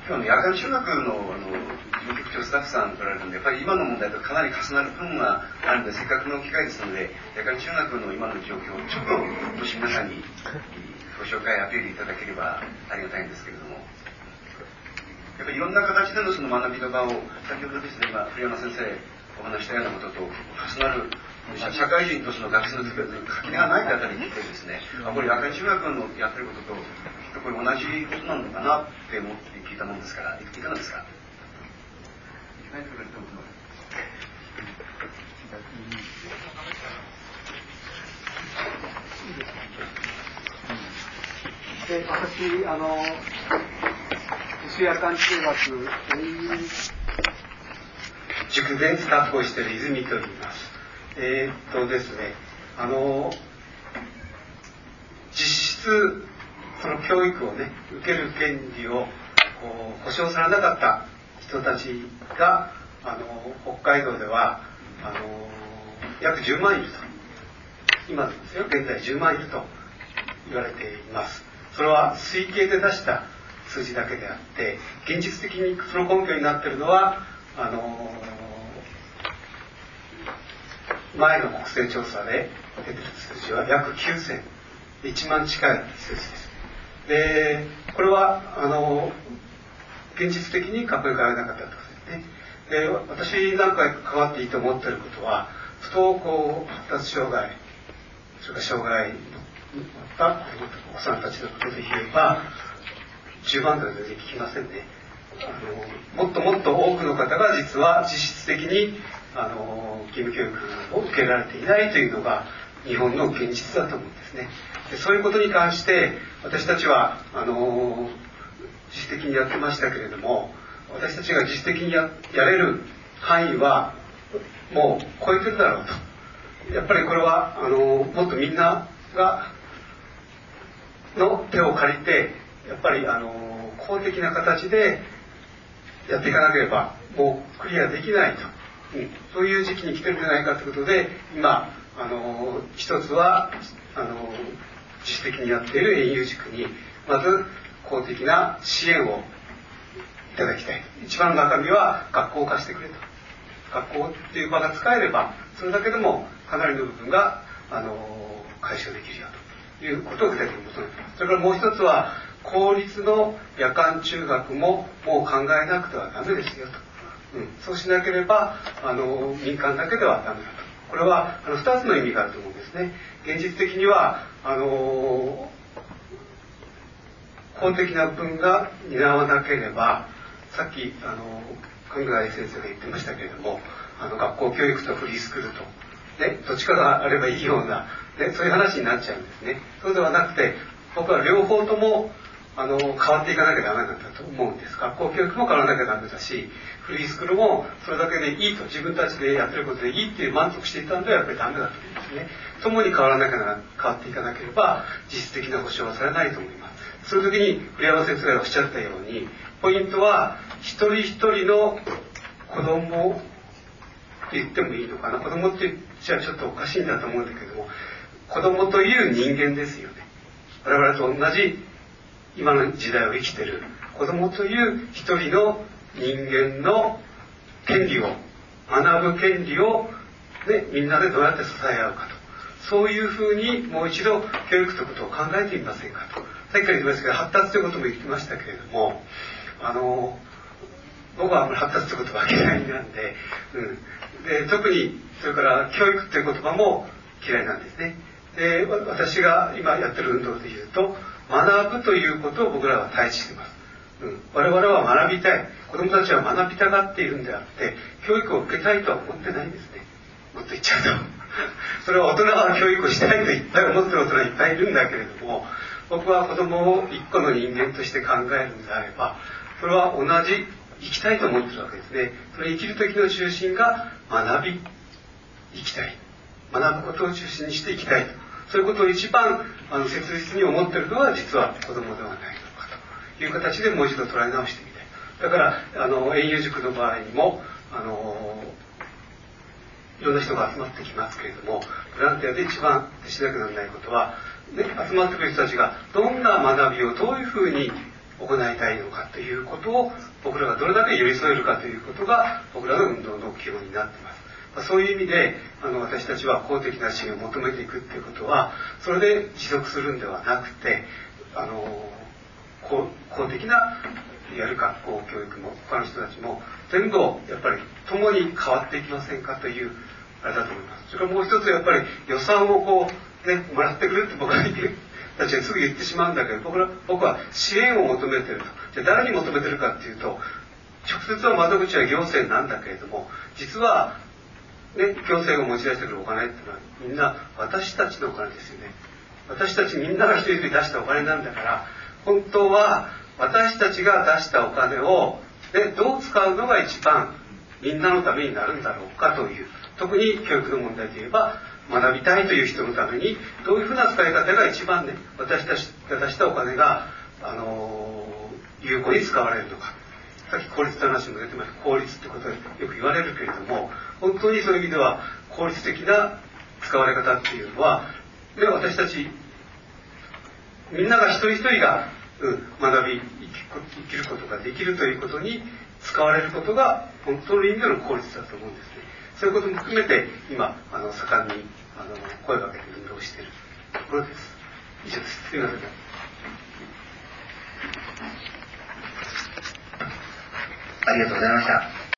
今日夜間中学の事務局長スタッフさん来られるんで、やっぱり今の問題とかなり重なる部分があるので、せっかくの機会ですので、夜間中学の今の状況をちょっともし皆さんにご紹介アピールいただければありがたいんですけれども、やっぱりいろんな形でのその学びの場を、先ほどですね、栗山先生お話したようなことと重なる、社会人とその学生の時は垣根がない方に来てですね、これ夜間中学のやってることとこれ同じことなのかなって思って聞いたもんですから、いかがですか？ 私、夜間中学塾でスタッフをしている泉と言います。ですね、実質その教育をね受ける権利を保障されなかった人たちが北海道では約10万いると、今ですよ、現在10万いると言われています。それは推計で出した数字だけであって、現実的にその根拠になっているのは前の国勢調査で出ている数字は約9000、1万近い数字です。で、これは現実的に確認されなかったということですね。で、私なんかが関わっていいと思っていることは、不登校発達障害、それから障害のあったお子さんたちのことで言えば10万とは全然聞きませんね。もっともっと多くの方が実は実質的に義務教育を受けられていないというのが日本の現実だと思うんですね。で、そういうことに関して私たちは自主的にやってましたけれども、私たちが自主的に やれる範囲はもう超えてるだろうと。やっぱりこれはもっとみんながの手を借りて、やっぱり公的な形でやっていかなければもうクリアできないと、そういう時期に来てるんじゃないかということで、今一つは自主的にやっている園遊塾にまず公的な支援をいただきたい。一番の中身は学校を貸してくれと。学校っていう場が使えればそれだけでもかなりの部分が解消できるよということを具体的に求めています。それからもう一つは、公立の夜間中学ももう考えなくてはダメですよと、そうしなければ民間だけではダメだと。これは2つの意味があると思うんですね。現実的には公的な部分が担わなければ、さっき神谷先生が言ってましたけれども、学校教育とフリースクールと、ね、どっちかがあればいいような、ね、そういう話になっちゃうんですね。そうではなくて、僕は両方とも変わっていかなきゃダメなんだと思うんです。学校教育も変わらなきゃダメだし、フリースクールもそれだけでいいと、自分たちでやってることでいいっていう満足していたんではやっぱりダメだと思うんですね。共に変わっていかなければ実質的な保障はされないと思います。そういう時に栗山先生がおっしゃったように、ポイントは一人一人の子供って言ってもいいのかな、子供って言っちゃちょっとおかしいんだと思うんだけども、子供という人間ですよね。我々と同じ今の時代を生きている子供という一人の人間の権利を、学ぶ権利を、ね、みんなでどうやって支え合うかと、そういうふうにもう一度教育ということを考えてみませんかと。さっきから言ってましたけど、発達ということも言ってましたけれども、僕はあまり発達という言葉は嫌いなんで、で特にそれから教育という言葉も嫌いなんですね。で、私が今やってる運動でいうと、学ぶということを僕らは対峙しています。我々は学びたい、子どもたちは学びたがっているんであって、教育を受けたいとは思ってないんですね。もっと言っちゃうとそれは大人は教育をしたいといっぱい思ってる大人はいっぱいいるんだけれども、僕は子どもを一個の人間として考えるのであれば、それは同じ生きたいと思ってるわけですね。それ生きる時の中心が学び、生きたい、学ぶことを中心にして生きたいと、そういうことを一番切実に思っているのは実は子どもではないのかという形でもう一度捉え直してみたい。だから園遊塾の場合にもいろんな人が集まってきますけれども、ボランティアで一番しなきゃならないことは、ね、集まってくる人たちがどんな学びをどういうふうに行いたいのかということを僕らがどれだけ寄り添えるかということが僕らの運動の基本になっています。そういう意味で私たちは公的な支援を求めていくっていうことはそれで持続するんではなくて公的ないわゆる学校教育も他の人たちも全部をやっぱり共に変わっていきませんかというあれだと思います。それからもう一つやっぱり予算をもらってくれって僕はたちはすぐ言ってしまうんだけど僕は支援を求めてると。じゃあ誰に求めてるかっていうと直接は窓口は行政なんだけれども実は行政が持ち出してくるお金っていうのはみんな私たちのお金ですよね。私たちみんなが一人一人出したお金なんだから本当は私たちが出したお金をどう使うのが一番みんなのためになるんだろうかという特に教育の問題で言えば学びたいという人のためにどういうふうな使い方が一番私たちが出したお金が、有効に使われるのか。さっき効率の話も出てました。効率ってことでよく言われるけれども本当にそういう意味では効率的な使われ方っていうのは私たちみんなが一人一人が、学び生きることができるということに使われることが本当の意味での効率だと思うんですね。そういうことも含めて今盛んに声をかけて運動しているところです。以上です。すみません。 ありがとうございました。